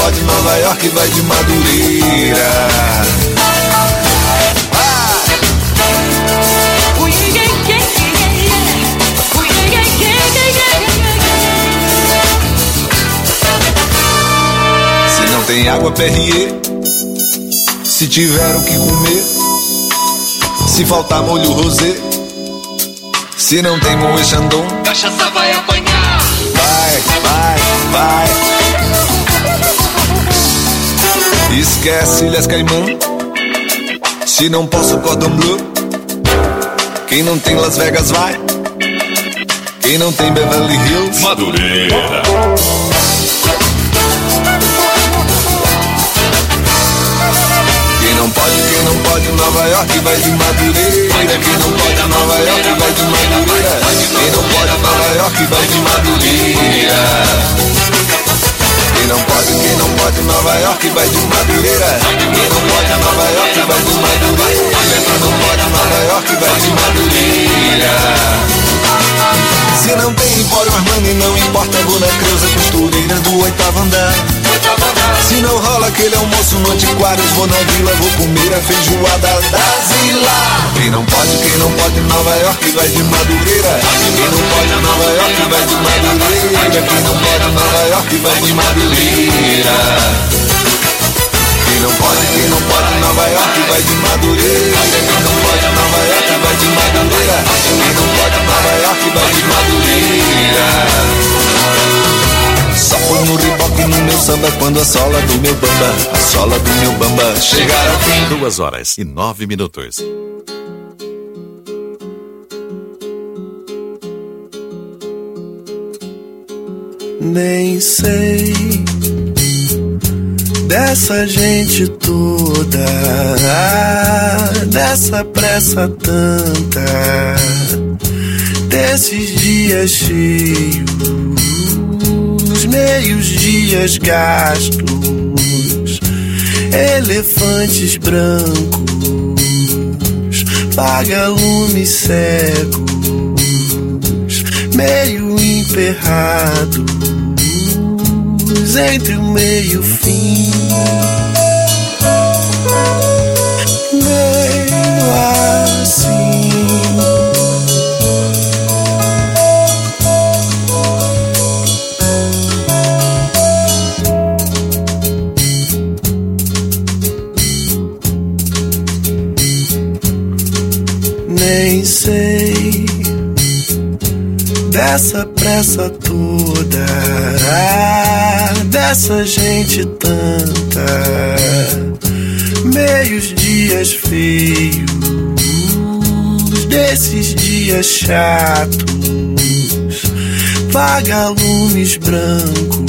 pode, Nova York vai de Madureira. Se não tem água, Perrier. Se tiver o que comer, se faltar molho rosé, se não tem Moët Chandon, cachaça vai apanhar. Vai, vai, vai. Esquece Ilhas Caimã. Se não posso Cordon Bleu, quem não tem Las Vegas vai. Quem não tem Beverly Hills, Madureira. Quem não pode, Nova York vai de Madureira. Quem não pode, Nova York vai de Madureira. Quem não pode, Nova York vai de Madureira. Quem não pode, Nova York vai de Madureira. Quem não pode, Nova York vai de Madureira. Quem não pode, Nova York vai de Madureira. Se não tem Empório Armani, não importa, vou na Creuza Costureira do 8º andar. Se não rola aquele almoço no Antiquários, vou na Vila, vou comer a feijoada da Zila. Quem não pode, Nova York vai de Madureira. Quem não pode, Nova York vai de Madureira. Quem não pode, Nova York vai de Madureira. Quem não pode, Nova York vai de Madureira. Quem não pode, Nova York vai de Madureira. Quem não pode, Nova York vai de Madureira. Só põe no reboque no meu samba quando a sola do meu bamba chegar ao fim. 2h09. Nem sei dessa gente toda, dessa pressa tanta, desses dias cheios, meios dias gastos, elefantes brancos, vagalumes cegos, meio emperrados, entre o meio e o fim, meio assim. Nem sei dessa pressa toda, dessa gente tanta, meios dias feios, desses dias chatos, vagalumes brancos,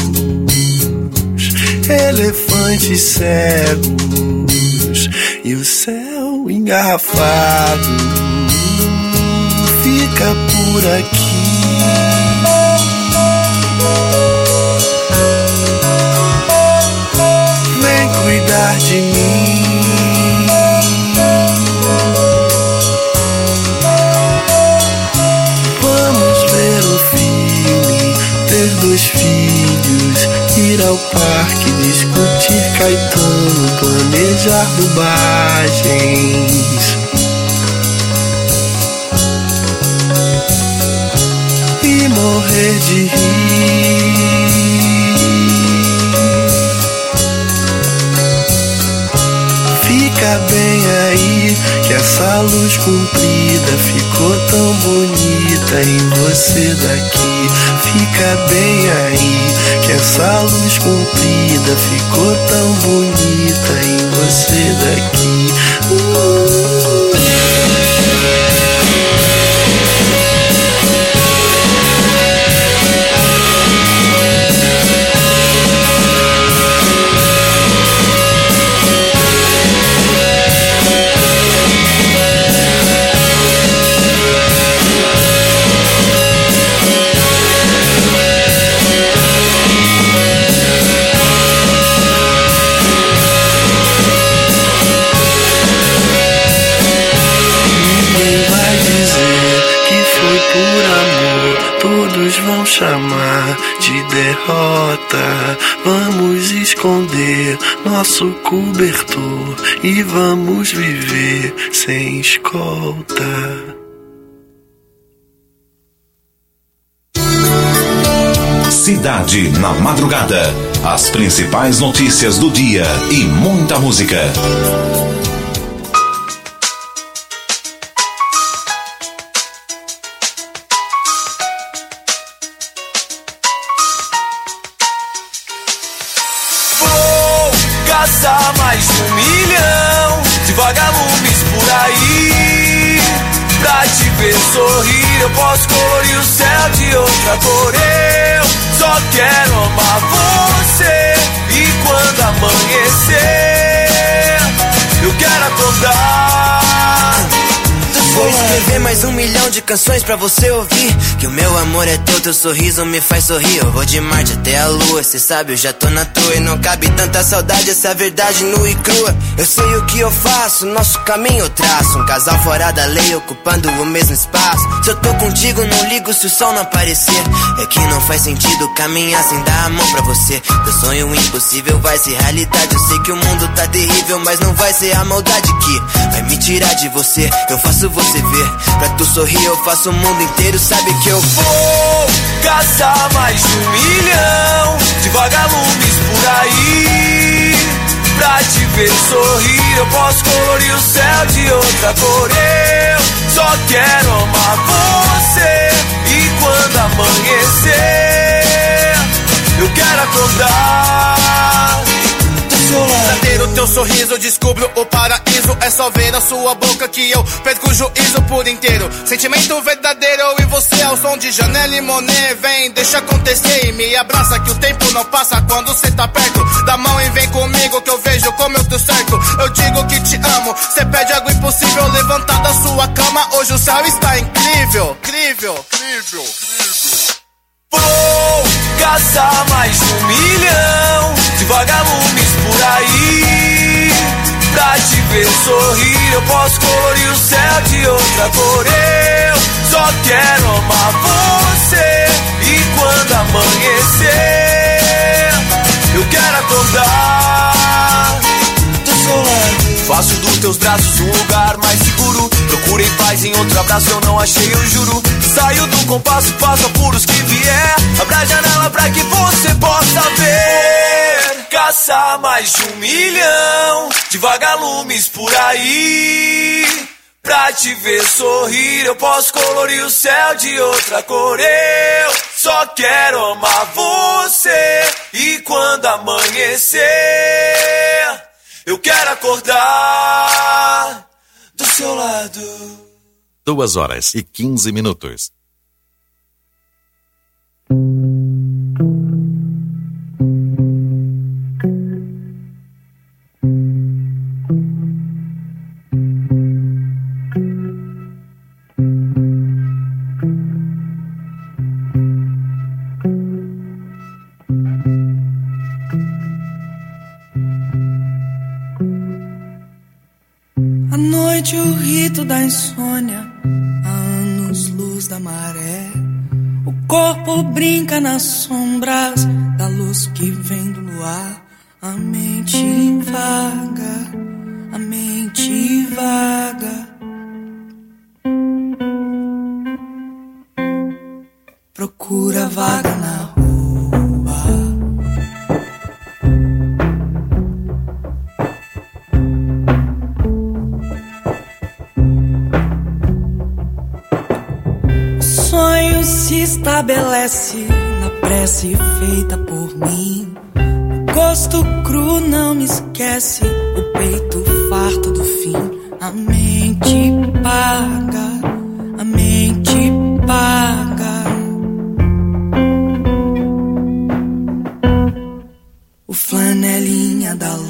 elefantes cegos e o céu engarrafado fica por aqui. Vem cuidar de mim. Vamos ver um filme, ter 2 filhos, ir ao parque, discutir Caetano, planejar bobagens e morrer de rir. Fica bem aí, que essa luz comprida ficou tão bonita em você daqui. Fica bem aí, que essa luz comprida ficou tão bonita em você daqui. Todos vão chamar de derrota. Vamos esconder nosso cobertor e vamos viver sem escolta. Cidade na Madrugada. As principais notícias do dia e muita música. Vou caçar mais de 1 milhão de vagalumes por aí. Pra te ver sorrir, eu posso colorir o céu de outra cor. Eu só quero amar você. E quando amanhecer, eu quero acordar. Vou escrever mais 1 milhão de canções pra você ouvir. Que o meu amor é teu sorriso me faz sorrir. Eu vou de Marte até a Lua, cê sabe, eu já tô na tua. E não cabe tanta saudade, essa verdade nua e crua. Eu sei o que eu faço, nosso caminho eu traço. Um casal fora da lei, ocupando o mesmo espaço. Se eu tô contigo, não ligo se o sol não aparecer. É que não faz sentido caminhar sem dar a mão pra você. Teu sonho impossível vai ser realidade. Eu sei que o mundo tá terrível, mas não vai ser a maldade que vai me tirar de você. Eu faço você ver, pra tu sorrir eu faço o mundo inteiro. Sabe que eu vou caçar mais de 1 milhão de vagalumes por aí. Pra te ver sorrir, eu posso colorir o céu de outra cor. Eu só quero amar você. E quando amanhecer, eu quero acordar. Pra ter o teu sorriso, descubro o paraíso. É só ver a sua boca que eu perco o juízo por inteiro. Sentimento verdadeiro, eu e você ao som de Janelle Monáe. Vem, deixa acontecer e me abraça, que o tempo não passa quando cê tá perto. Dá mão e vem comigo que eu vejo como eu tô certo. Eu digo que te amo, cê pede algo impossível. Levantar da sua cama, hoje o céu está incrível. Incrível, incrível, incrível. Vou caçar mais de 1 milhão de vagalumes por aí. Pra te ver sorrir, eu posso colorir o céu de outra cor. Eu só quero amar você. E quando amanhecer, eu quero acordar do seu lado. Faço dos teus braços um lugar mais seguro. Procurei paz em outro abraço, eu não achei, eu juro. Saio do compasso, passo apuros que vier. Abra a janela pra que você possa ver. Caçar mais de 1 milhão de vagalumes por aí. Pra te ver sorrir, eu posso colorir o céu de outra cor. Eu só quero amar você. E quando amanhecer, eu quero acordar do seu lado. 2h15. À noite o rito da insônia, há anos luz da maré. O corpo brinca nas sombras da luz que vem do luar. A mente vaga, a mente vaga. Procura vaga na rua. Sonho se estabelece na prece feita por mim. O gosto cru não me esquece, o peito farto do fim. A mente paga, a mente paga. O flanelinha da lua.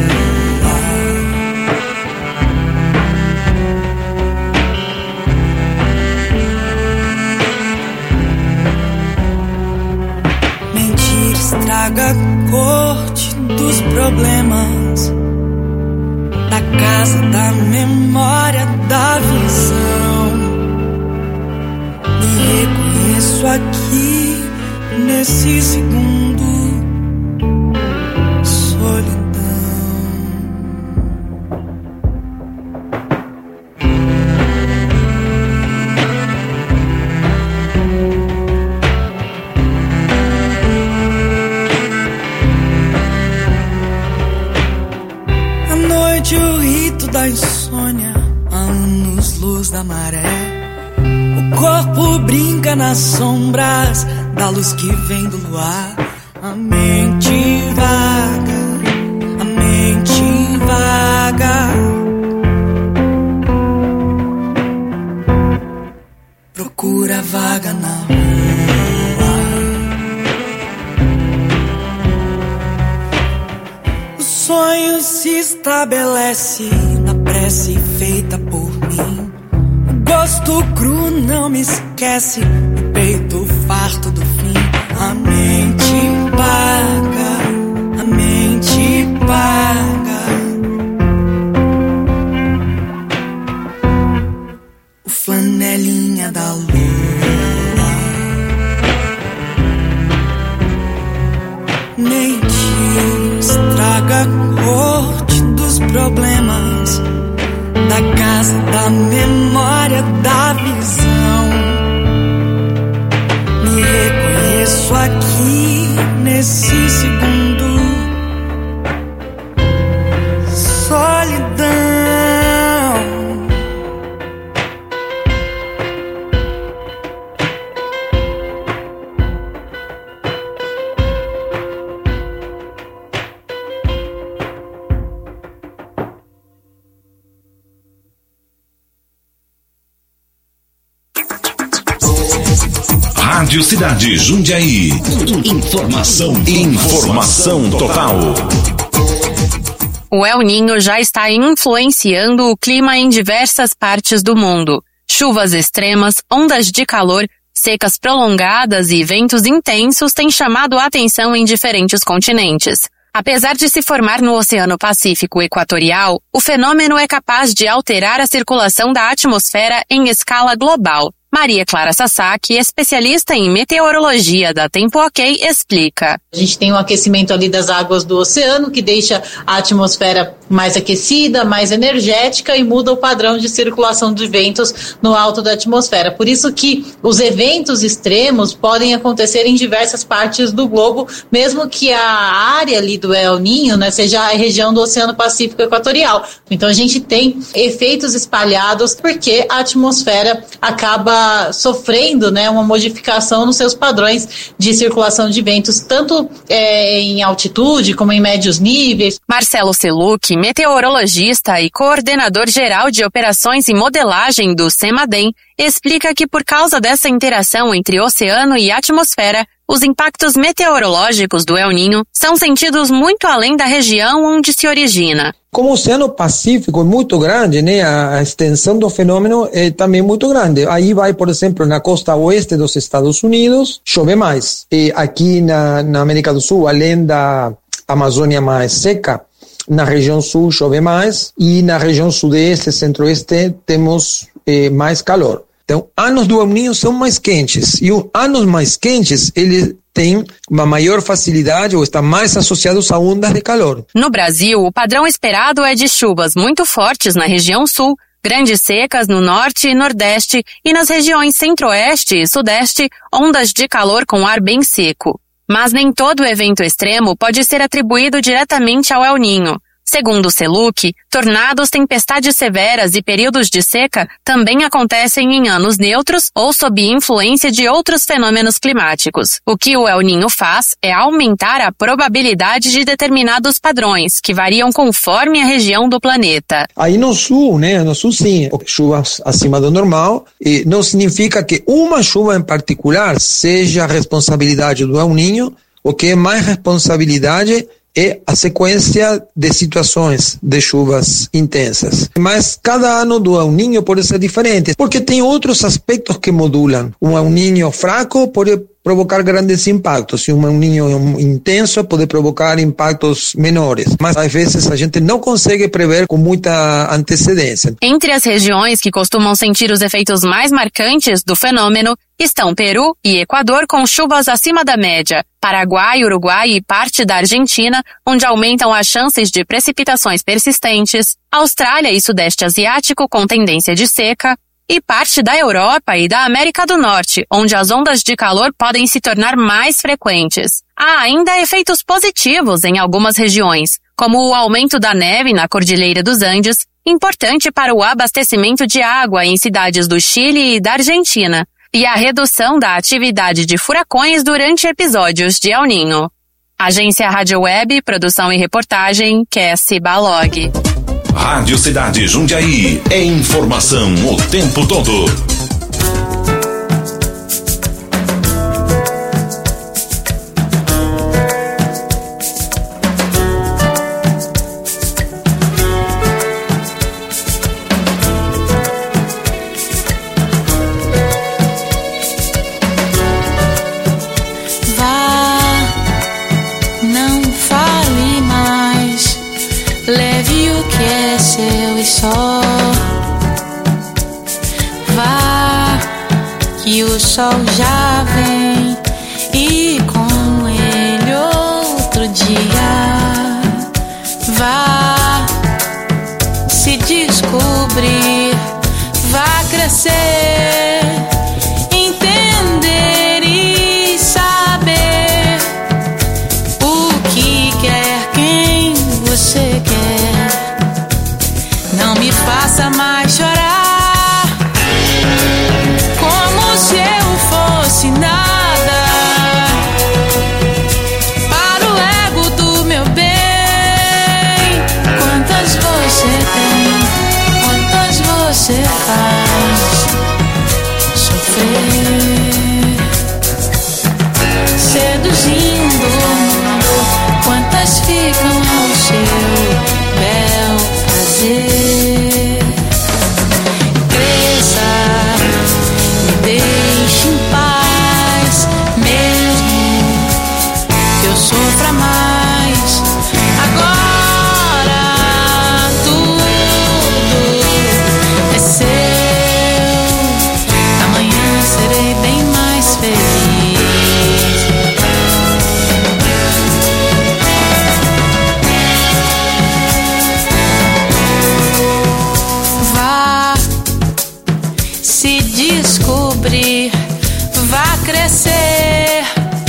Estraga a corte dos problemas, da casa, da memória, da visão. Me reconheço aqui nesse segundo. noite o rito da insônia, há anos-luz da maré. O corpo brinca nas sombras da luz que vem do luar. A mente vaga, a mente vaga. Procura vaga na rua. O sonho se estabelece na prece feita por mim. O gosto cru não me esquece, o peito farto do fim. A mente paga, a mente paga. O flanelinha da lua. Mente estraga a corte dos problemas, da casa, da memória, da visão. Me reconheço aqui nesse segundo. Solidão. Rádio Cidade Jundiaí. Informação total. O El Niño já está influenciando o clima em diversas partes do mundo. Chuvas extremas, ondas de calor, secas prolongadas e ventos intensos têm chamado a atenção em diferentes continentes. Apesar de se formar no Oceano Pacífico Equatorial, o fenômeno é capaz de alterar a circulação da atmosfera em escala global. Maria Clara Sasaki, especialista em meteorologia da Tempo OK, explica. A gente tem um aquecimento ali das águas do oceano que deixa a atmosfera mais aquecida, mais energética e muda o padrão de circulação de ventos no alto da atmosfera. Por isso que os eventos extremos podem acontecer em diversas partes do globo, mesmo que a área ali do El Niño, né, seja a região do Oceano Pacífico Equatorial. Então a gente tem efeitos espalhados porque a atmosfera acaba sofrendo, né, uma modificação nos seus padrões de circulação de ventos, tanto em altitude como em médios níveis. Marcelo Seluc, meteorologista e coordenador geral de operações e modelagem do CEMADEM, explica que por causa dessa interação entre oceano e atmosfera, os impactos meteorológicos do El Niño são sentidos muito além da região onde se origina. Como o Oceano Pacífico é muito grande, né, a extensão do fenômeno é também muito grande. Aí vai, por exemplo, na costa oeste dos Estados Unidos, chove mais. E aqui na América do Sul, além da Amazônia mais seca, na região sul chove mais e na região sudeste, centro-oeste, temos mais calor. Então, anos do El Niño são mais quentes. E os anos mais quentes, eles têm uma maior facilidade ou estão mais associados a ondas de calor. No Brasil, o padrão esperado é de chuvas muito fortes na região sul, grandes secas no norte e nordeste e nas regiões centro-oeste e sudeste, ondas de calor com ar bem seco. Mas nem todo evento extremo pode ser atribuído diretamente ao El Niño. Segundo Seluc, tornados, tempestades severas e períodos de seca também acontecem em anos neutros ou sob influência de outros fenômenos climáticos. O que o El Niño faz é aumentar a probabilidade de determinados padrões, que variam conforme a região do planeta. Aí no sul, né? No sul sim, chuvas acima do normal, e não significa que uma chuva em particular seja a responsabilidade do El Niño. O que é mais responsabilidade é a sequência de situações de chuvas intensas. Mas cada ano do El Niño pode ser diferente, porque tem outros aspectos que modulam. Um El Niño fraco pode provocar grandes impactos, e um El Niño intenso pode provocar impactos menores. Mas às vezes a gente não consegue prever com muita antecedência. Entre as regiões que costumam sentir os efeitos mais marcantes do fenômeno estão Peru e Equador com chuvas acima da média, Paraguai, Uruguai e parte da Argentina, onde aumentam as chances de precipitações persistentes, Austrália e Sudeste Asiático com tendência de seca, e parte da Europa e da América do Norte, onde as ondas de calor podem se tornar mais frequentes. Há ainda efeitos positivos em algumas regiões, como o aumento da neve na Cordilheira dos Andes, importante para o abastecimento de água em cidades do Chile e da Argentina, e a redução da atividade de furacões durante episódios de El Niño. Agência Rádio Web, produção e reportagem, Cassie Balog. Rádio Cidade Jundiaí, é informação o tempo todo. Só vá, que o sol já vem e com ele outro dia. Vá se descobrir, vá crescer, entender e saber o que quer, quem você quer. Não me faça mais chorar, como se eu fosse nada, para o ego do meu bem. Quantas você tem, quantas você faz sofrer, seduzindo o mundo. Quantas ficam ao seu bel prazer. Sofra mais, agora tudo é seu. Amanhã serei bem mais feliz. Vá se descobrir, vá crescer,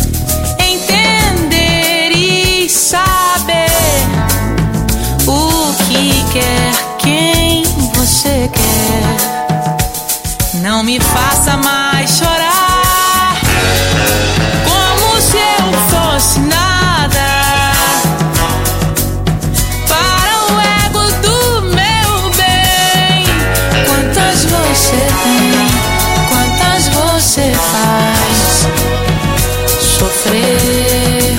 quer, quem você quer. Não me faça mais chorar, como se eu fosse nada, para o ego do meu bem. Quantas você tem, quantas você faz sofrer,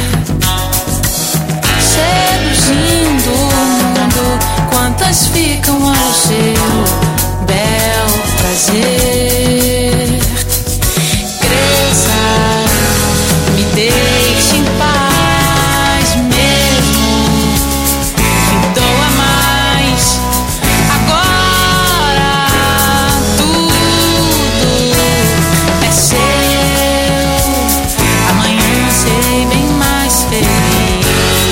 seduzindo o mundo. Quantas ficam ao seu bel prazer. Cresça, me deixe em paz, mesmo que doa mais. Agora tudo é seu. Amanhã serei bem mais feliz.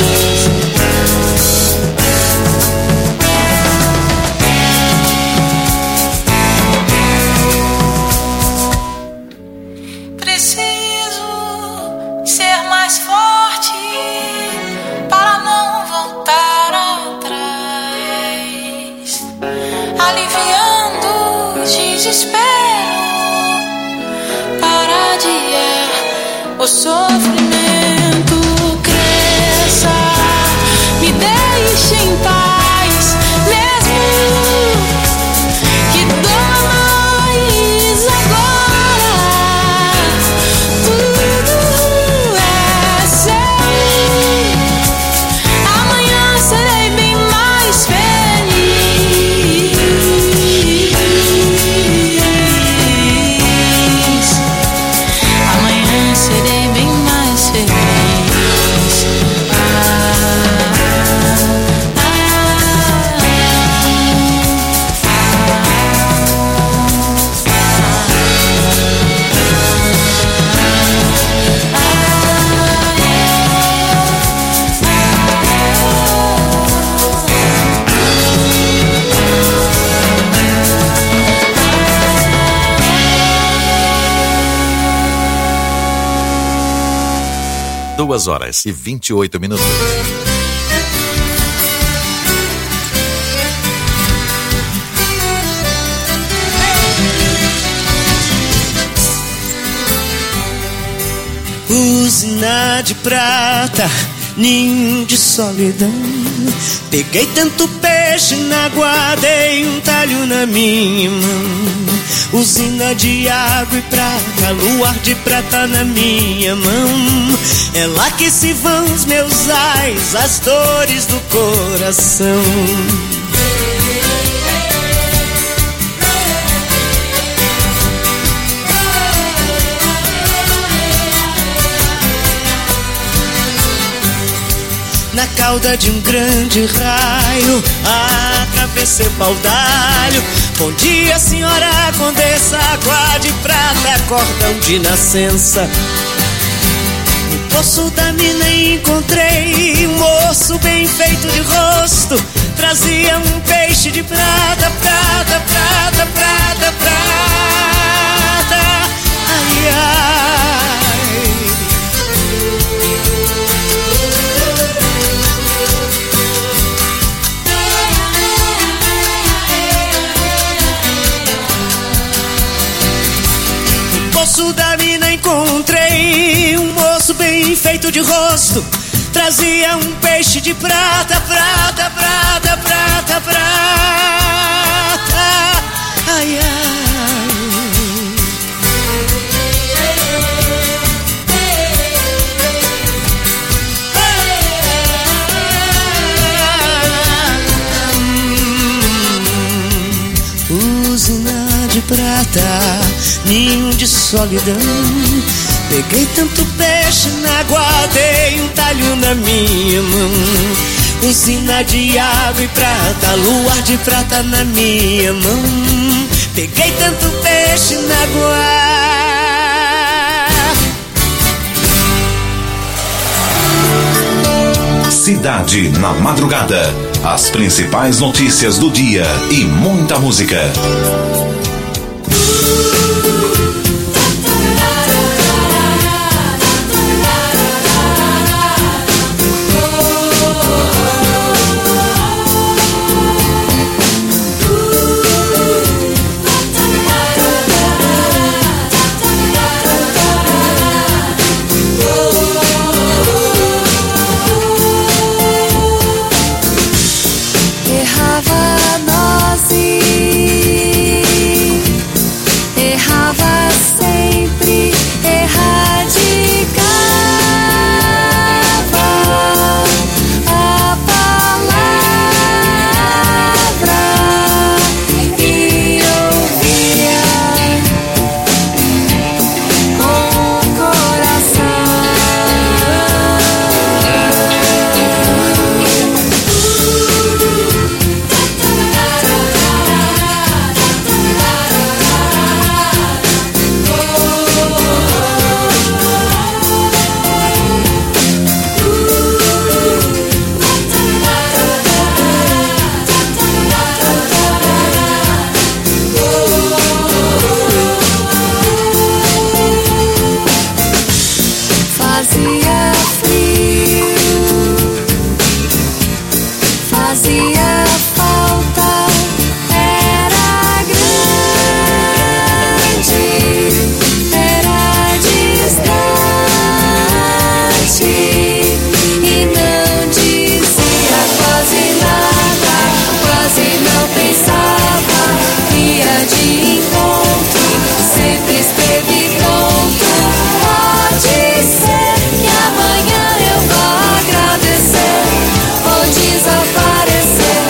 O sofrimento cresça, me deixe em paz, mesmo que doa mais. Agora tudo é seu. Amanhã serei bem mais feliz. Amanhã serei bem mais 2h28. Usina de prata, ninho de solidão. Peguei tanto peixe na água, dei um talho na minha mão. Usina de água e prata, luar de prata na minha mão. É lá que se vão os meus ais, as dores do coração. Na cauda de um grande raio, atravessei o paudalho. Bom dia, senhora condessa, água de prata, cordão de nascença. No poço da mina encontrei um moço bem feito de rosto. Trazia um peixe de prata, prata, prata, prata, prata. Ai, ai. Poço da mina encontrei um moço bem feito de rosto. Trazia um peixe de prata, prata, prata, prata, prata. Ai, ai. Usina de prata, ninho de solidão. Peguei tanto peixe na água, dei um talho na minha mão. Usina de água e prata, luar de prata na minha mão. Peguei tanto peixe na água. Cidade na Madrugada. As principais notícias do dia e muita música. Desaparecer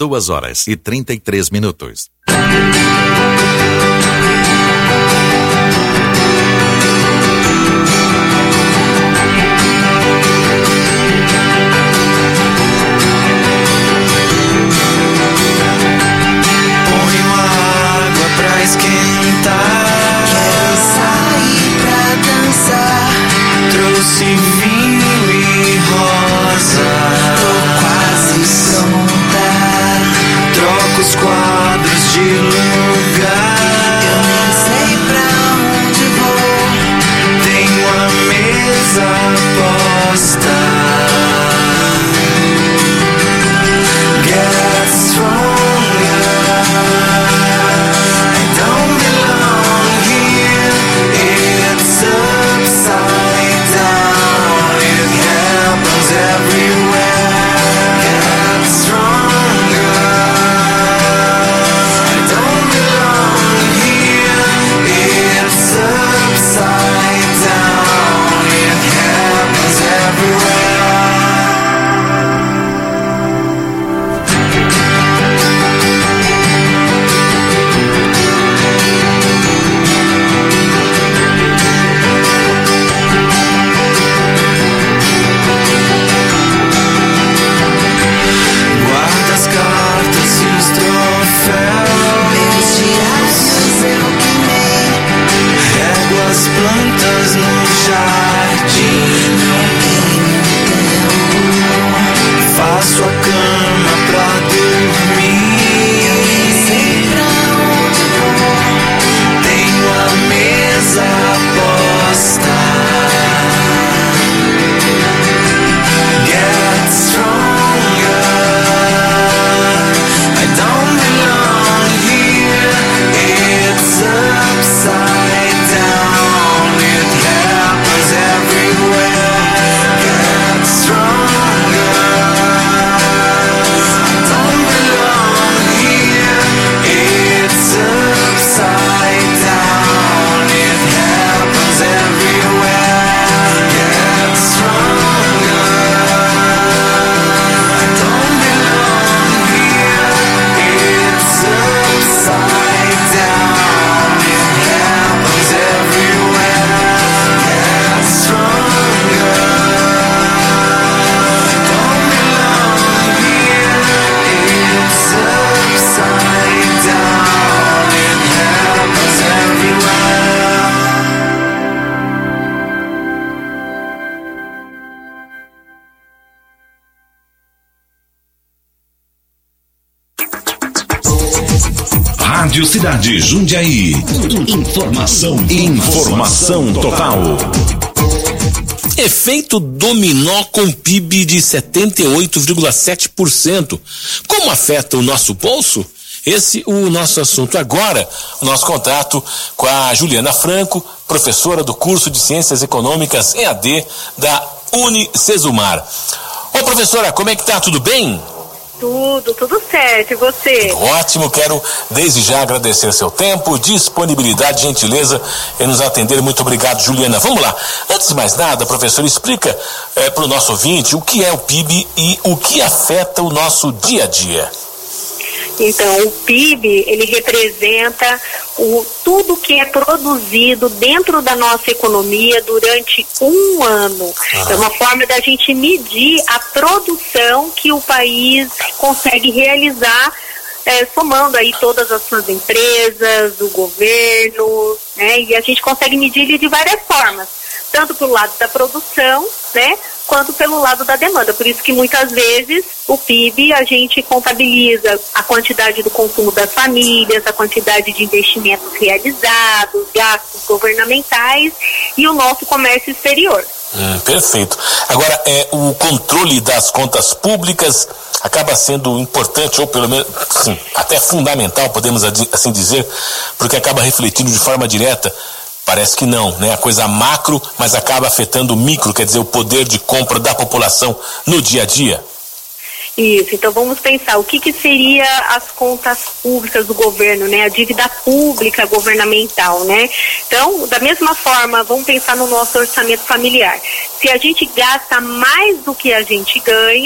2h33. Ponho água pra esquentar. Quero sair pra dançar. Trouxe vinho e rosa. Tô quase pronta. Troco os quadros de lugar. Eu nem sei pra onde vou. Tenho a mesa posta. Get stronger. I don't belong here. It's upside down. It happens everywhere. Get stronger. I don't belong here. It's upside down. It happens everywhere. Guarda as cartas e os troféus. Meus diários eu queimei. Rego as plantas no jardim. Faço a cama pra dormir. Eu nem sei pra onde vou. Tenho a mesa posta. Get stronger. I don't belong here. It's upside down. It happens everywhere. Get stronger. I don't belong here. It's upside down. It happens everywhere. Get stronger. I don't belong here. It's upside down. It happens everywhere. Get stronger. I don't belong here. It's upside down. It happens everywhere. Rádio Cidade Jundiaí. Informação total. Efeito dominó com PIB de 78,7%. Como afeta o nosso bolso? Esse o nosso assunto agora, o nosso contato com a Juliana Franco, professora do curso de Ciências Econômicas EAD da Unicesumar. Ô professora, como é que tá? Tudo bem? Tudo certo. E você? Ótimo, quero desde já agradecer seu tempo, disponibilidade, gentileza em nos atender. Muito obrigado, Juliana. Vamos lá. Antes de mais nada, professor, explica para o nosso ouvinte o que é o PIB e o que afeta o nosso dia a dia. Então, o PIB, ele representa tudo que é produzido dentro da nossa economia durante um ano. É uma forma da gente medir a produção que o país consegue realizar, somando aí todas as suas empresas, o governo, né? E a gente consegue medir ele de várias formas, tanto pelo lado da produção, né, quanto pelo lado da demanda. Por isso que muitas vezes o PIB a gente contabiliza a quantidade do consumo das famílias, a quantidade de investimentos realizados, gastos governamentais e o nosso comércio exterior. Perfeito. Agora, o controle das contas públicas acaba sendo importante, ou pelo menos, sim, até fundamental, podemos assim dizer, porque acaba refletindo de forma direta. Parece que não, né? A coisa macro, mas acaba afetando o micro, quer dizer, o poder de compra da população no dia a dia. Isso, então vamos pensar o que seria as contas públicas do governo, né? A dívida pública governamental, né? Então, da mesma forma, vamos pensar no nosso orçamento familiar. Se a gente gasta mais do que a gente ganha,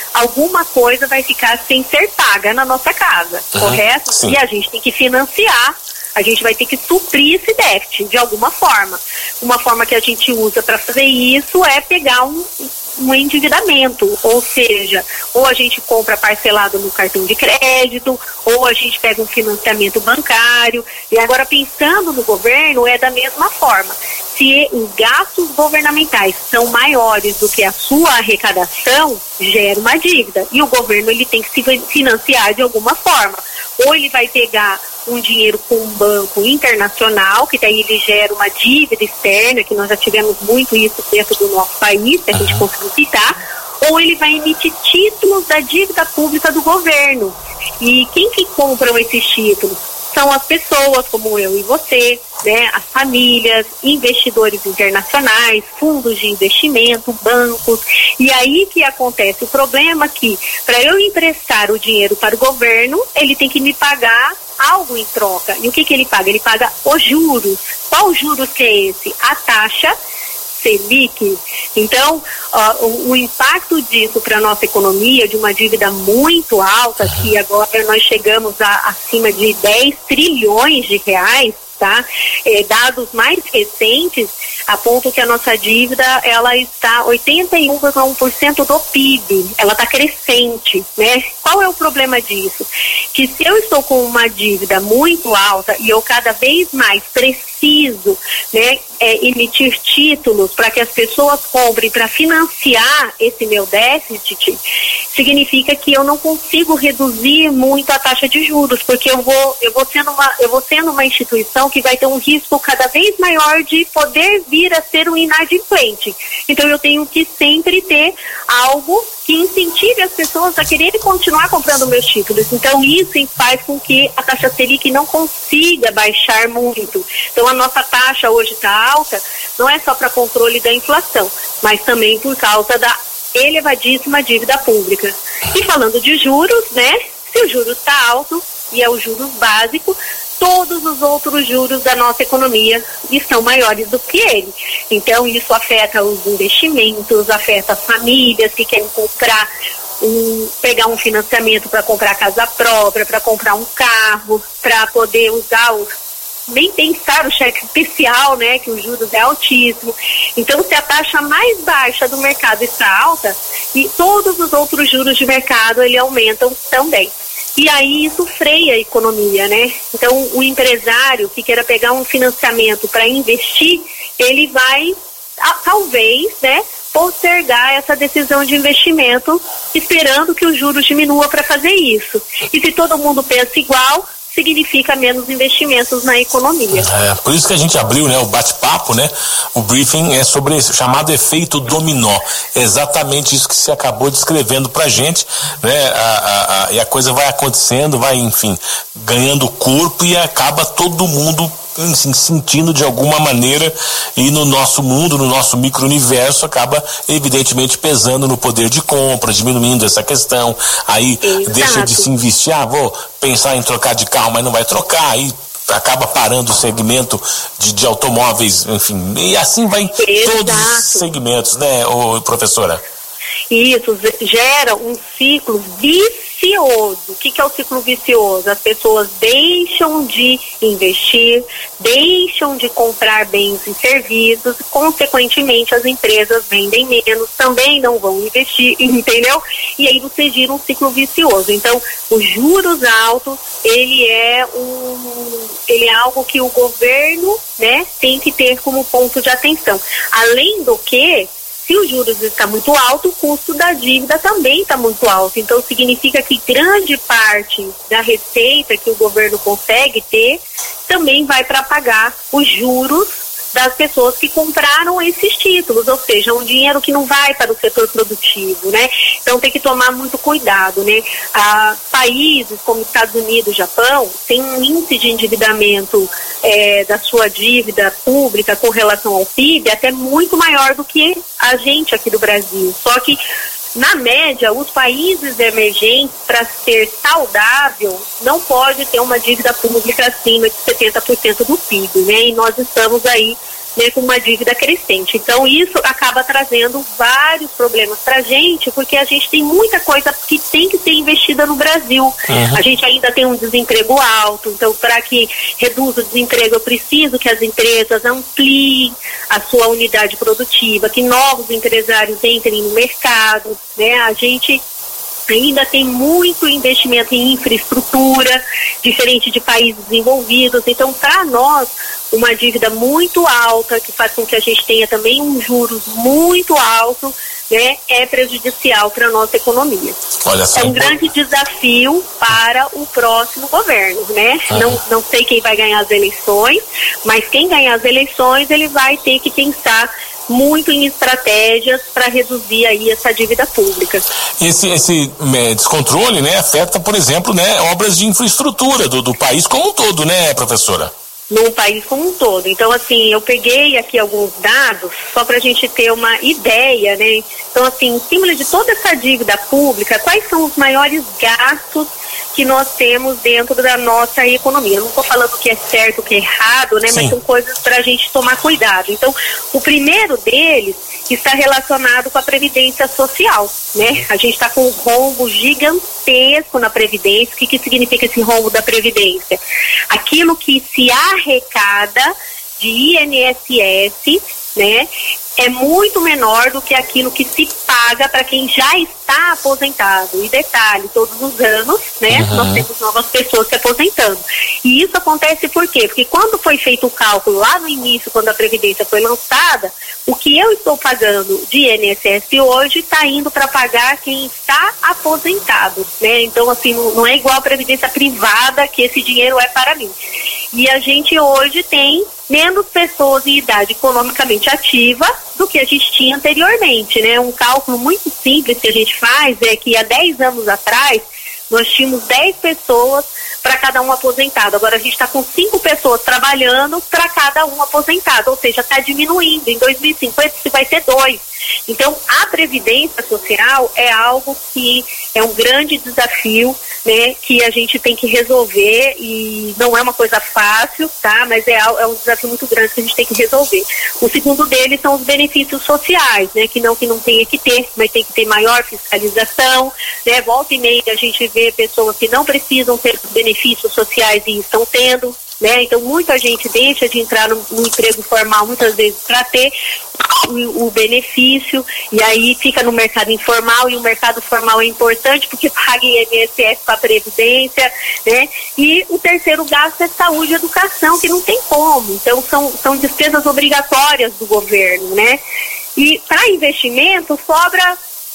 alguma coisa vai ficar sem ser paga na nossa casa, correto? Sim. E a gente tem que financiar, a gente vai ter que suprir esse déficit de alguma forma. Uma forma que a gente usa para fazer isso é pegar um endividamento, ou seja, ou a gente compra parcelado no cartão de crédito, ou a gente pega um financiamento bancário. E agora, pensando no governo, é da mesma forma. Se os gastos governamentais são maiores do que a sua arrecadação, gera uma dívida. E o governo ele tem que se financiar de alguma forma. Ou ele vai pegar um dinheiro com um banco internacional, que daí ele gera uma dívida externa, que nós já tivemos muito isso dentro do nosso país, se a gente conseguir citar, ou ele vai emitir títulos da dívida pública do governo. E quem que compram esses títulos? São as pessoas como eu e você, né? As famílias, investidores internacionais, fundos de investimento, bancos. E aí que acontece o problema que, para eu emprestar o dinheiro para o governo, ele tem que me pagar algo em troca. E o que ele paga? Ele paga os juros. Qual juros que é esse? A taxa Selic. Então, o impacto disso para a nossa economia, de uma dívida muito alta, que agora nós chegamos a acima de 10 trilhões de reais, tá? Dados mais recentes apontam que a nossa dívida ela está 81,1% do PIB, ela está crescente, né? Qual é o problema disso? Que se eu estou com uma dívida muito alta e eu cada vez mais preciso, né, emitir títulos para que as pessoas comprem para financiar esse meu déficit, significa que eu não consigo reduzir muito a taxa de juros, porque eu vou sendo uma instituição que vai ter um risco cada vez maior de poder vir a ser um inadimplente. Então eu tenho que sempre ter algo que incentive as pessoas a quererem continuar comprando meus títulos. Então isso faz com que a taxa Selic não consiga baixar muito. Então a nossa taxa hoje está alta, não é só para controle da inflação, mas também por causa da elevadíssima dívida pública. E falando de juros, né? Se o juros está alto, e é o juros básico, todos os outros juros da nossa economia estão maiores do que ele. Então isso afeta os investimentos, afeta as famílias que querem pegar um financiamento para comprar casa própria, para comprar um carro, para poder usar nem pensar o cheque especial, né, que os juros é altíssimo. Então, se a taxa mais baixa do mercado está alta, e todos os outros juros de mercado, ele aumentam também. E aí isso freia a economia, né? Então, o empresário que queira pegar um financiamento para investir, ele vai, talvez, né, postergar essa decisão de investimento, esperando que os juros diminuam para fazer isso. E se todo mundo pensa igual, significa menos investimentos na economia. Por isso que a gente abriu, né, o bate-papo, né? O briefing é sobre esse chamado efeito dominó. Exatamente isso que você acabou descrevendo pra gente, né? E a coisa vai acontecendo, vai, enfim, ganhando corpo e acaba todo mundo assim, sentindo de alguma maneira, e no nosso mundo, no nosso micro-universo, acaba evidentemente pesando no poder de compra, diminuindo essa questão, aí deixa de se investir, vou pensar em trocar de carro, mas não vai trocar, aí acaba parando o segmento de automóveis, enfim, e assim vai todos os segmentos, né, professora? Isso gera um ciclo vicioso. O que é o ciclo vicioso? As pessoas deixam de investir, deixam de comprar bens e serviços, consequentemente as empresas vendem menos, também não vão investir, entendeu? E aí você gira um ciclo vicioso. Então, os juros altos, ele é algo que o governo, né, tem que ter como ponto de atenção. Além do que, se os juros está muito alto, o custo da dívida também está muito alto. Então, significa que grande parte da receita que o governo consegue ter também vai para pagar os juros das pessoas que compraram esses títulos, ou seja, um dinheiro que não vai para o setor produtivo, né? Então tem que tomar muito cuidado, né? Países como Estados Unidos, Japão, tem um índice de endividamento da sua dívida pública com relação ao PIB até muito maior do que a gente aqui do Brasil. Só que na média, os países emergentes, para ser saudável, não pode ter uma dívida pública acima de 70% do PIB, né? E nós estamos aí né, com uma dívida crescente. Então isso acaba trazendo vários problemas para a gente, porque a gente tem muita coisa que tem que ser investida no Brasil. A gente ainda tem um desemprego alto, então para que reduza o desemprego eu preciso que as empresas ampliem a sua unidade produtiva, que novos empresários entrem no mercado, né? A gente ainda tem muito investimento em infraestrutura, diferente de países desenvolvidos. Então, para nós, uma dívida muito alta, que faz com que a gente tenha também um juros muito alto, né, é prejudicial para a nossa economia. Olha só, é um grande desafio para o próximo governo, né? Não sei quem vai ganhar as eleições, mas quem ganhar as eleições, ele vai ter que pensar muito em estratégias para reduzir aí essa dívida pública. Esse descontrole, né, afeta, por exemplo, né, obras de infraestrutura do país como um todo, né, professora? No país como um todo. Então, assim, eu peguei aqui alguns dados só para a gente ter uma ideia, né? Então, assim, em cima de toda essa dívida pública, quais são os maiores gastos que nós temos dentro da nossa economia? Eu não estou falando que é certo, que é errado, né? Sim. Mas são coisas para a gente tomar cuidado. Então, o primeiro deles está relacionado com a Previdência Social, né? A gente está com um rombo gigantesco na Previdência. O que significa esse rombo da Previdência? Aquilo que se arrecada de INSS, né, é muito menor do que aquilo que se paga para quem já está aposentado. E detalhe, todos os anos, né, nós temos novas pessoas se aposentando. E isso acontece por quê? Porque quando foi feito o cálculo lá no início, quando a Previdência foi lançada, o que eu estou pagando de INSS hoje está indo para pagar quem está aposentado, né? Então, assim, não é igual a Previdência privada, que esse dinheiro é para mim. E a gente hoje tem menos pessoas em idade economicamente ativa do que a gente tinha anteriormente, né? Um cálculo muito simples que a gente faz é que há 10 anos atrás nós tínhamos 10 pessoas para cada um aposentado. Agora a gente está com 5 pessoas trabalhando para cada um aposentado, ou seja, está diminuindo. Em 2050 isso vai ser 2. Então, a Previdência Social é algo que é um grande desafio, né, que a gente tem que resolver, e não é uma coisa fácil, tá? Mas é um desafio muito grande que a gente tem que resolver. O segundo deles são os benefícios sociais, né, que não tenha que ter, mas tem que ter maior fiscalização, né? Volta e meia a gente vê pessoas que não precisam ter benefícios sociais e estão tendo, né? Então muita gente deixa de entrar no emprego formal muitas vezes para ter o benefício, e aí fica no mercado informal, e o mercado formal é importante porque paga INSS para a Previdência, né? E o terceiro gasto é saúde e educação, que não tem como. Então são despesas obrigatórias do governo, né? E para investimento sobra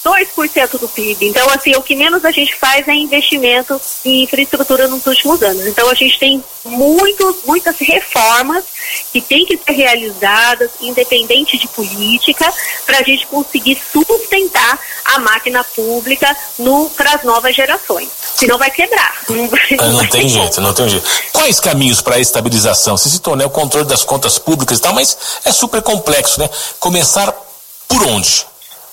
2% do PIB. Então, assim, o que menos a gente faz é investimento em infraestrutura nos últimos anos. Então, a gente tem muitas reformas que têm que ser realizadas, independente de política, para a gente conseguir sustentar a máquina pública para as novas gerações. Senão vai quebrar. Não tem jeito. Quais caminhos para a estabilização? Se citou, né, o controle das contas públicas e tal, mas é super complexo, né? Começar por onde?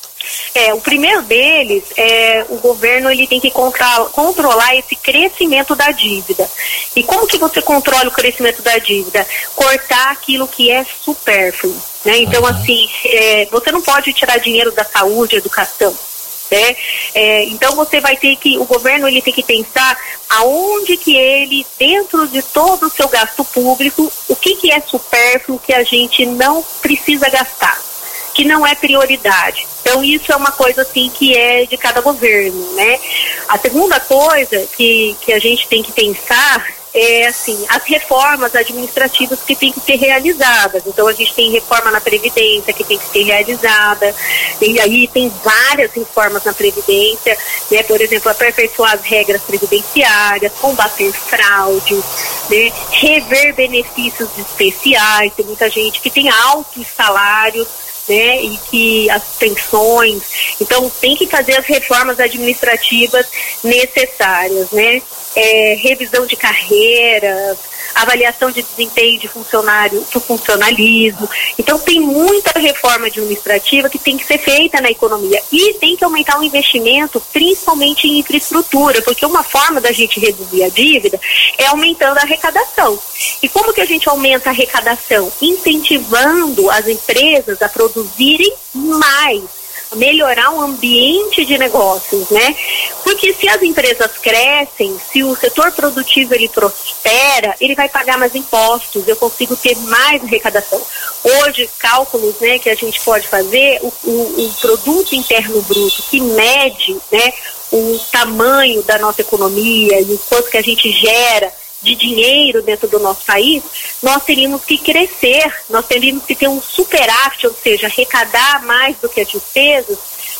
O primeiro deles é o governo, ele tem que controlar esse crescimento da dívida. E como que você controla o crescimento da dívida? Cortar aquilo que é supérfluo, né? Então, assim, você não pode tirar dinheiro da saúde, educação, né? Então o governo ele tem que pensar aonde que ele, dentro de todo o seu gasto público, o que é supérfluo, que a gente não precisa gastar, que não é prioridade. Então isso é uma coisa assim que é de cada governo, né? A segunda coisa que a gente tem que pensar é assim, as reformas administrativas que têm que ser realizadas. Então a gente tem reforma na Previdência que tem que ser realizada, e aí tem várias reformas na Previdência, né? Por exemplo, aperfeiçoar as regras previdenciárias, combater fraudes, né? Rever benefícios especiais. Tem muita gente que tem altos salários, né, e que as pensões, então tem que fazer as reformas administrativas necessárias, né? Revisão de carreiras, avaliação de desempenho de funcionário, do funcionalismo. Então tem muita reforma administrativa que tem que ser feita na economia e tem que aumentar o investimento, principalmente em infraestrutura, porque uma forma da gente reduzir a dívida é aumentando a arrecadação. E como que a gente aumenta a arrecadação? Incentivando as empresas a produzirem mais, melhorar o ambiente de negócios, né? Porque se as empresas crescem, se o setor produtivo ele prospera, ele vai pagar mais impostos, eu consigo ter mais arrecadação. Hoje, cálculos, né, que a gente pode fazer, o produto interno bruto que mede, né, o tamanho da nossa economia e o quanto que a gente gera de dinheiro dentro do nosso país, nós teríamos que crescer, nós teríamos que ter um superávit, ou seja, arrecadar mais do que as despesas,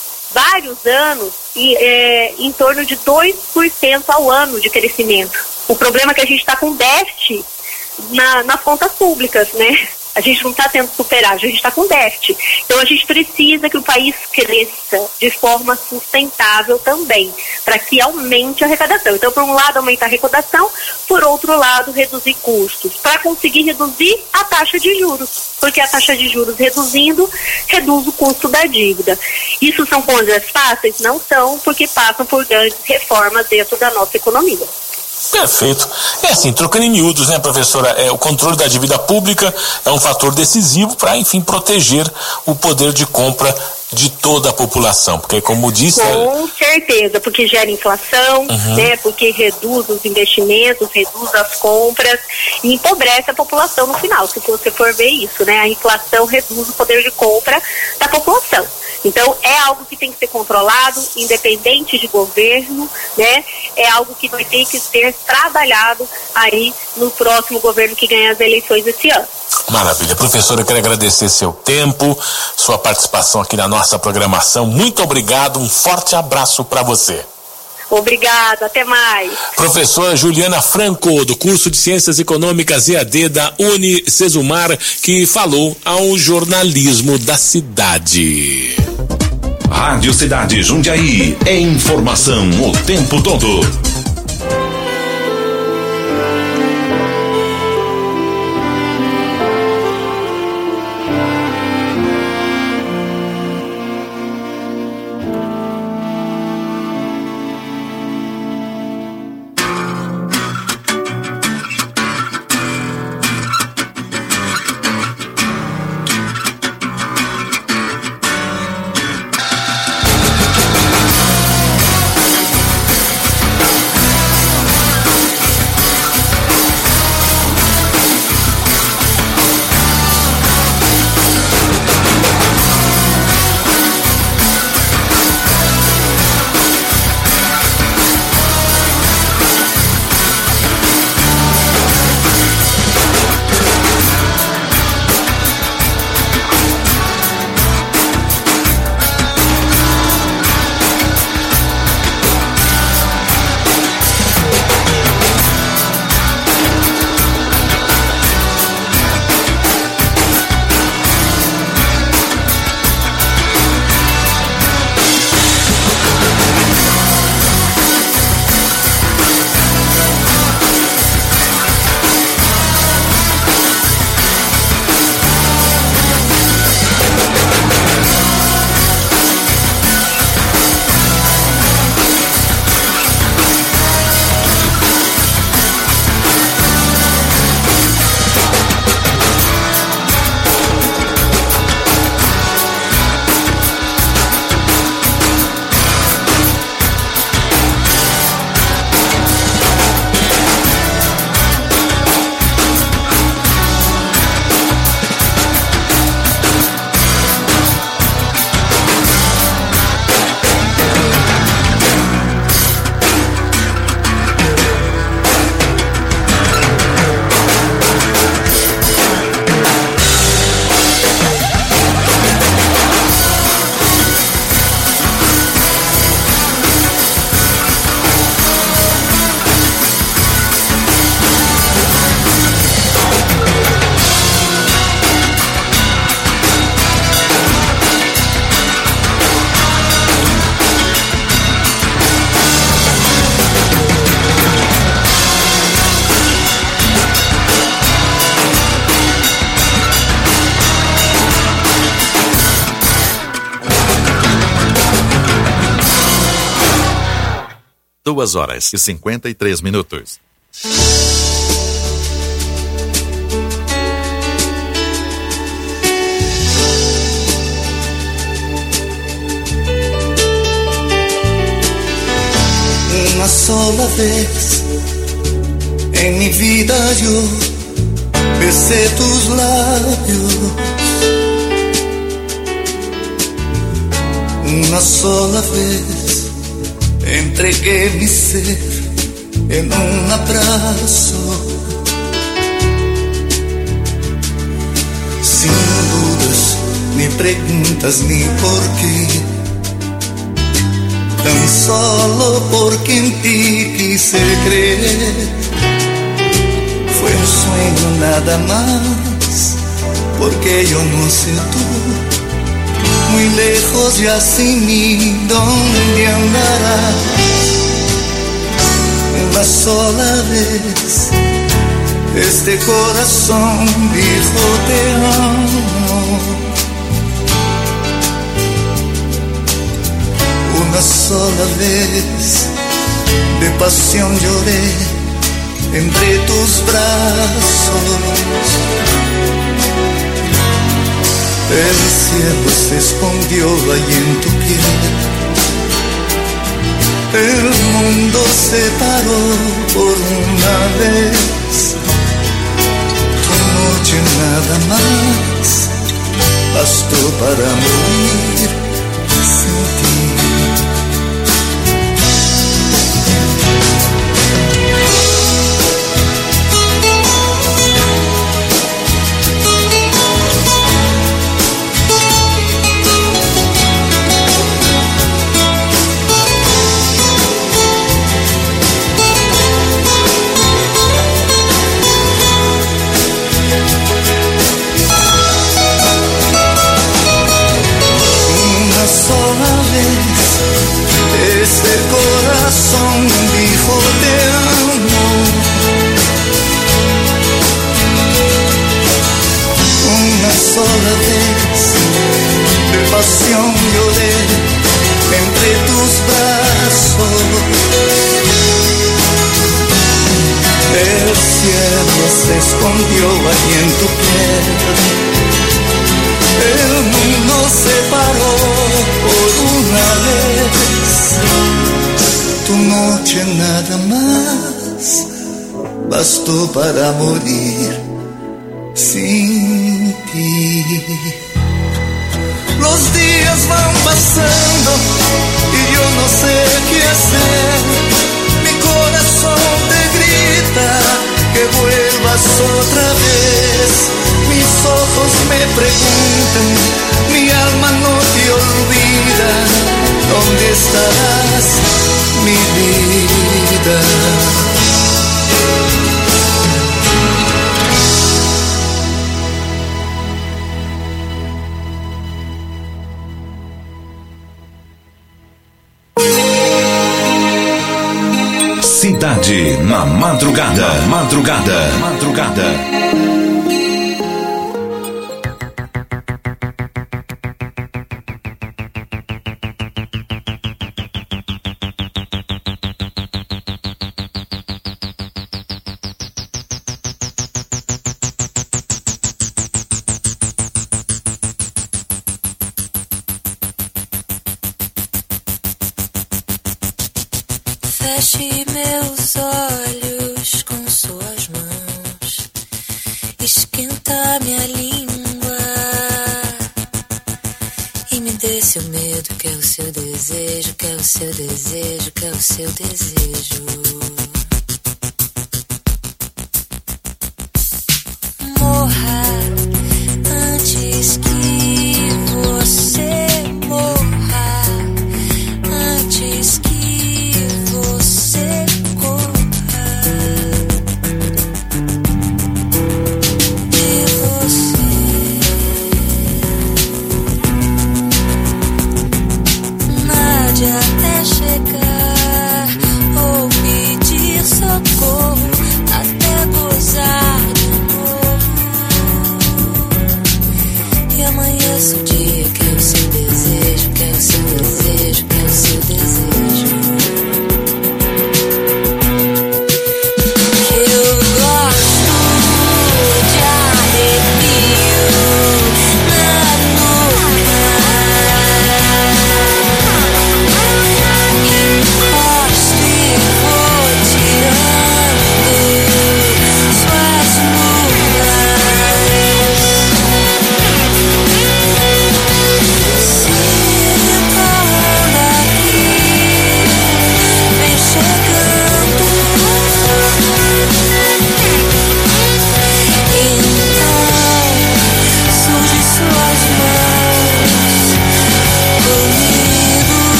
vários anos, e em torno de 2% ao ano de crescimento. O problema é que a gente está com déficit nas contas públicas, né? A gente não está tendo superávit, a gente está com déficit. Então a gente precisa que o país cresça de forma sustentável também, para que aumente a arrecadação. Então, por um lado, aumentar a arrecadação, por outro lado, reduzir custos, para conseguir reduzir a taxa de juros, porque a taxa de juros reduzindo, reduz o custo da dívida. Isso são coisas fáceis? Não são, porque passam por grandes reformas dentro da nossa economia. Perfeito. É assim, trocando em miúdos, né, professora, o controle da dívida pública é um fator decisivo para, enfim, proteger o poder de compra de toda a população, porque como disse... Com certeza, porque gera inflação, né, porque reduz os investimentos, reduz as compras e empobrece a população no final, se você for ver isso, né, a inflação reduz o poder de compra da população. Então, é algo que tem que ser controlado, independente de governo, né? É algo que vai ter que ser trabalhado aí no próximo governo que ganhar as eleições esse ano. Maravilha. Professora, eu quero agradecer seu tempo, sua participação aqui na nossa programação. Muito obrigado, um forte abraço para você. Obrigada, até mais. Professora Juliana Franco, do curso de Ciências Econômicas EAD da Unicesumar, que falou ao jornalismo da cidade. Rádio Cidade Jundiaí, é informação o tempo todo. 2h53. Una sola vez en mi vida yo besé tus labios. Una sola vez entregué mi ser en un abrazo. Sin dudas, ni preguntas, ni por qué. Tan solo porque en ti quise creer. Fue un sueño nada más, porque yo no sé tú, muy lejos ya sin mí, ¿dónde andarás? Una sola vez este corazón dijo te amo. Una sola vez de pasión lloré entre tus brazos. El cielo se escondió allí en tu piel. El mundo se paró por una vez. Tu noche nada más bastó para morir sin ti. Este corazón dijo te amo. Una sola vez de pasión lloré entre tus brazos. El cielo se escondió allí en tu piel. El mundo se paró por una vez. Tu noche nada más bastó para morir sin ti. Los días van pasando y yo no sé qué hacer. Mi corazón te grita que vuelvas otra vez. Mis ojos me preguntan, mi alma no te olvida. ¿Dónde estarás, mi vida? Cidade na madrugada. Madrugada. Feche meus olhos com suas mãos, esquenta minha língua e me dê seu medo, que é o seu desejo, que é o seu desejo, que é o seu desejo. Morra antes que você morra, antes que você corra de você. Nade até chegar ou pedir socorro, até gozar de novo. E amanheça o dia que é o seu desejo, que é o seu desejo, que é o seu desejo.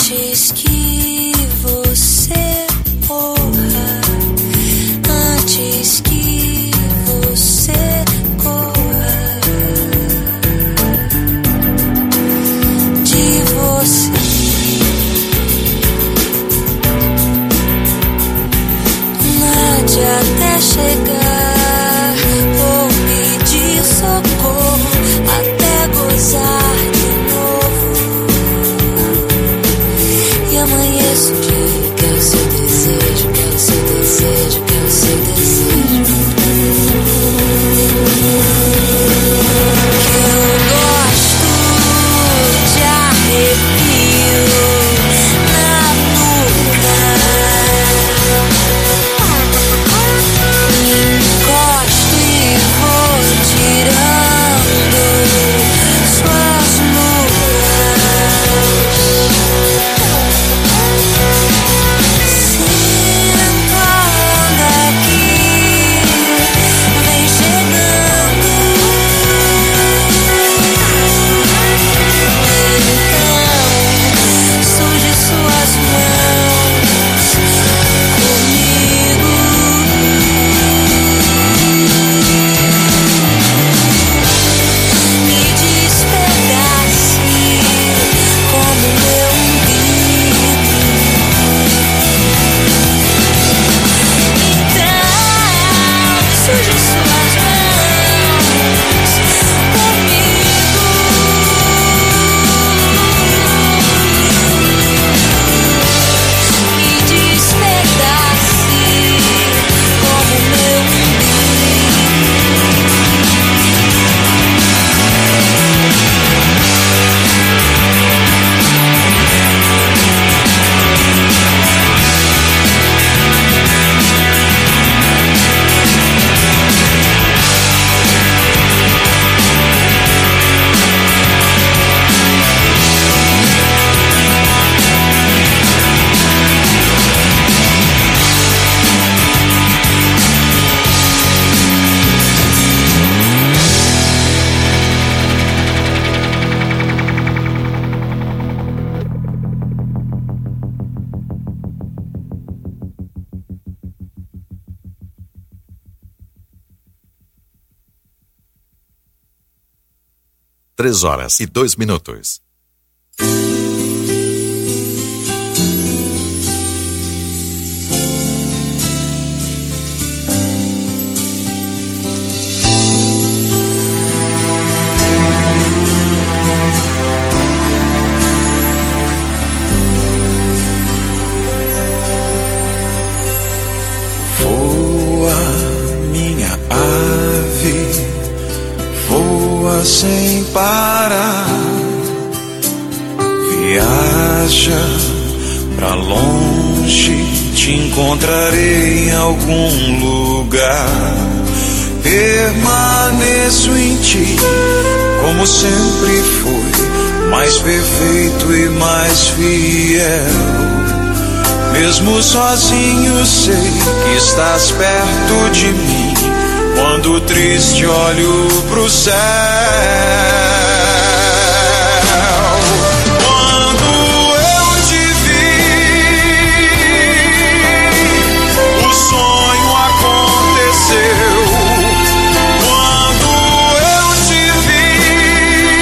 Antes que você morra, antes que você corra de você. Nádia, até chegar, vou pedir socorro, até gozar de novo. E amanheço que é o seu desejo, que é o seu desejo, que é o seu desejo. Que eu gosto de arrepios na nuca. Encosto e vou tirando suas luas. Sinto a onda que vem chegando. Então suje suas mãos comigo. Me despedace como meu umbigo. Então suje suas mãos comigo. Me despedace como meu umbigo. Três horas e 2 minutos. Voa, minha ave, voa sem parar, viaja pra longe, te encontrarei em algum lugar. Permaneço em ti, como sempre fui, mais perfeito e mais fiel. Mesmo sozinho sei que estás perto de mim, quando triste olho pro céu. Quando eu te vi, o sonho aconteceu. Quando eu te vi,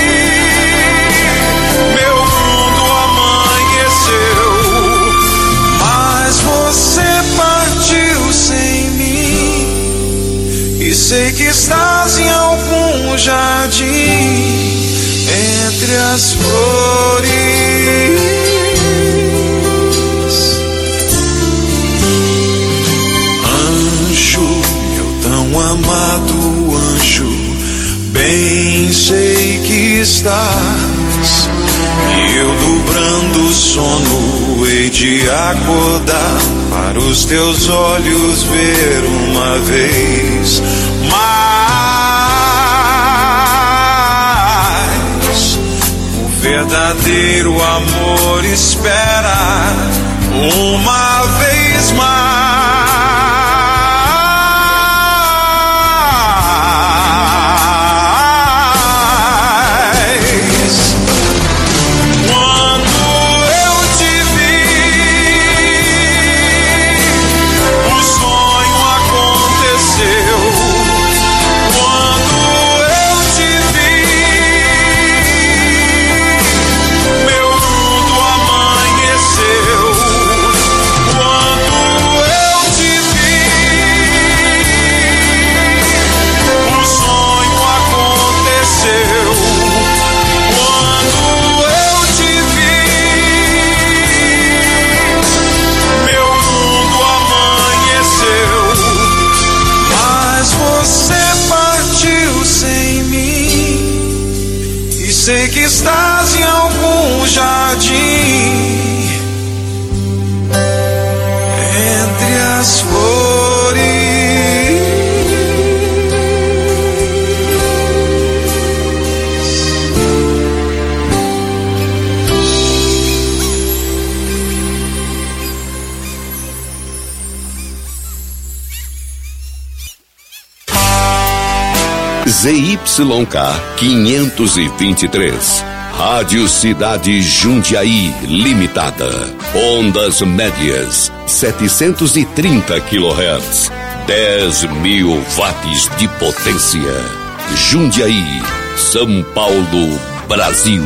meu mundo amanheceu. Mas você partiu sem mim, e sei que estás em algum jardim entre as flores. Anjo, meu tão amado anjo, bem sei que estás, e eu dobrando o sono hei de acordar para os teus olhos ver uma vez mais. O verdadeiro amor espera uma vez mais. Quando eu que estás em algum jardim entre as flores. ZYK 523, Rádio Cidade Jundiaí Limitada, ondas médias 730 kHz, 10.000 watts de potência. Jundiaí, São Paulo, Brasil.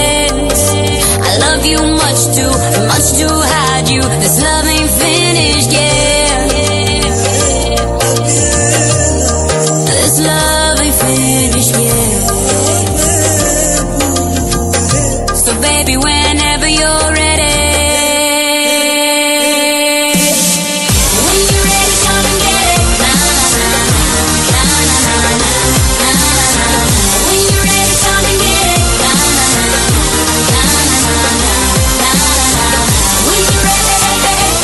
Much to hide you. This love ain't finished